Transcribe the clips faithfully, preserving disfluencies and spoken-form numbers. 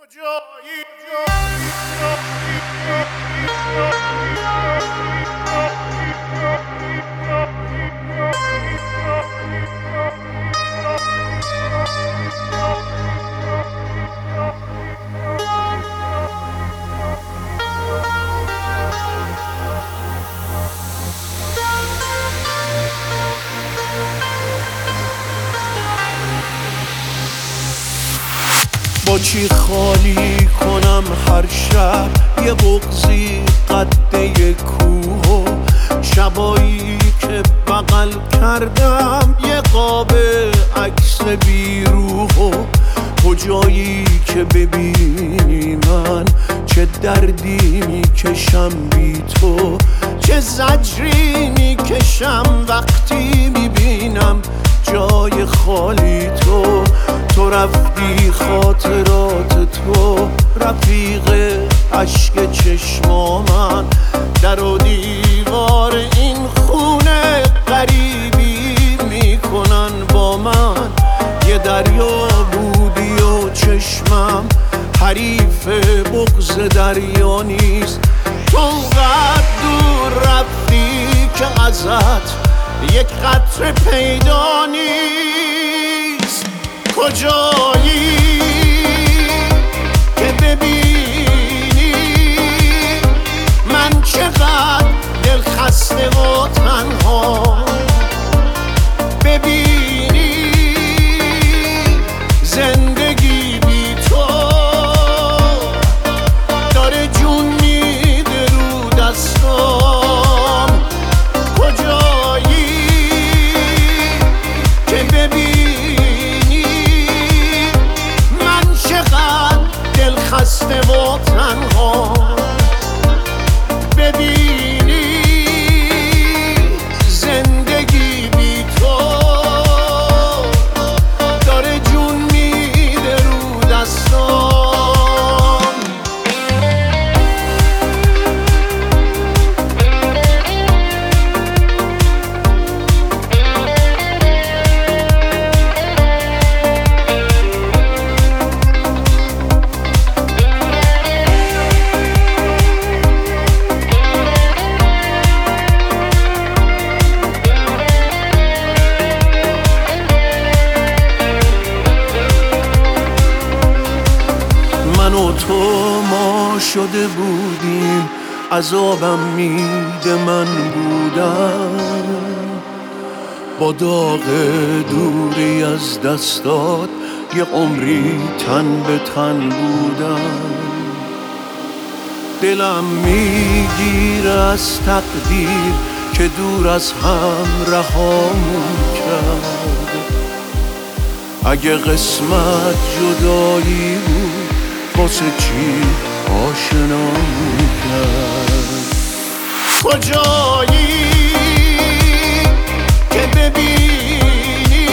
با چی خالی کنم هر شب یه بغضی قده کوه، شبایی که بغل کردم یه قاب عکس بیروح، کجایی که ببینی من چه دردی میکشم بی تو، چه زجری میکشم وقتی میبینم جای خالی تو. تو رفتی خاطرات تو رفیق عشق چشما من، در و دیوار این خونه غریبی میکنن با من. یه دریا بودی و چشمم حریف بغض دریا نیست، تو قد دور رفتی که ازت یک قطره پیدا نیست. کجایی که ببینی من چقدر دل خسته و تنها، ببینی زندگی بی تو داره جون میده رو دستام. کجایی که ببینی من چقدر دل خسته و تنها، ببینی زندگی بی تو داره جون میده رو دستام. من و تو ما شده بودیم، عذابم میده من بودم، با داغ دوری از دستات یه عمری تن به تن بودم. دلم میگیره از تقدیر که دور از هم رهامون کرد. اگه قسمت جدایی بود واسه چی آشنامون کرد. کجایی که ببینی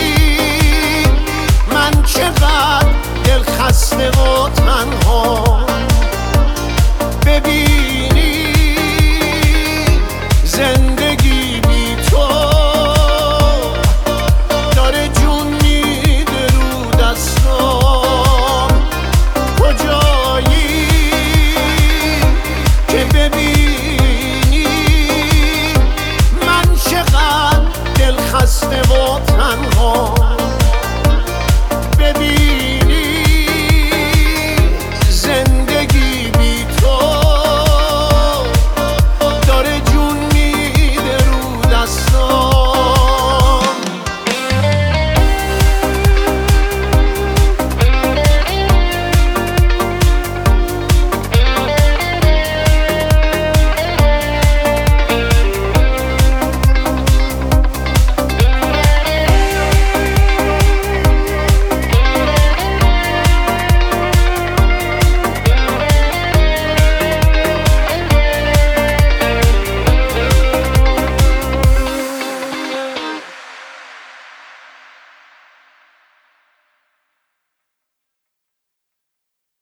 من چقدر دل خسته و تنها، ببینی